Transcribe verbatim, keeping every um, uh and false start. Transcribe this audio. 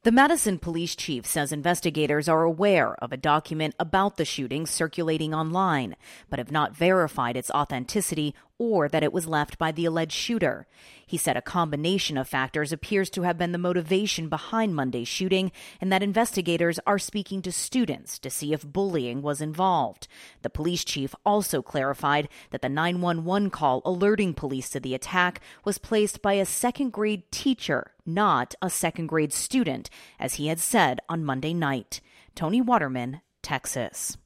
The Madison police chief says investigators are aware of a document about the shooting circulating online, but have not verified its authenticity or that it was left by the alleged shooter. He said a combination of factors appears to have been the motivation behind Monday's shooting, and that investigators are speaking to students to see if bullying was involved. The police chief also clarified that the nine one one call alerting police to the attack was placed by a second-grade teacher, not a second-grade student, as he had said on Monday night. Tony Waterman, Texas.